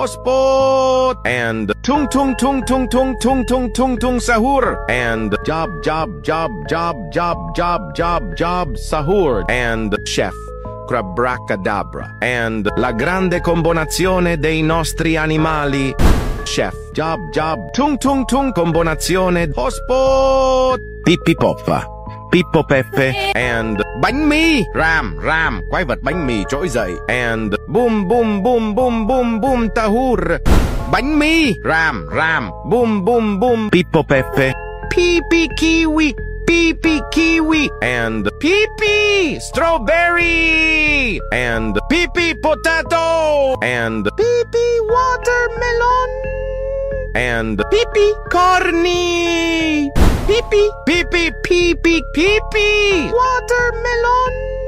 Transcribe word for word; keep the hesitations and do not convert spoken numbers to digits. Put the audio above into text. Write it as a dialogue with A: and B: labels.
A: Hotspot and tung tung tung tung tung tung tung tung tung sahur and job job job job job job job job sahur and chef Crabbracadabra and la grande combinazione dei nostri animali. Chef job job tung tung tung combinazione Hotspot Pippi Poppa Pippo Peppe and bánh mì Ram Ram quái vật bánh mì trỗi dậy and boom boom boom boom boom boom tahur bánh mì Ram Ram boom boom boom Pippo Peppe Pippi Kiwi Pippi Kiwi and Pippi Strawberry and Pippi Potato and Pippi Watermelon and Pippi Corny Pippi Pippi Pippi Pippi Watermelon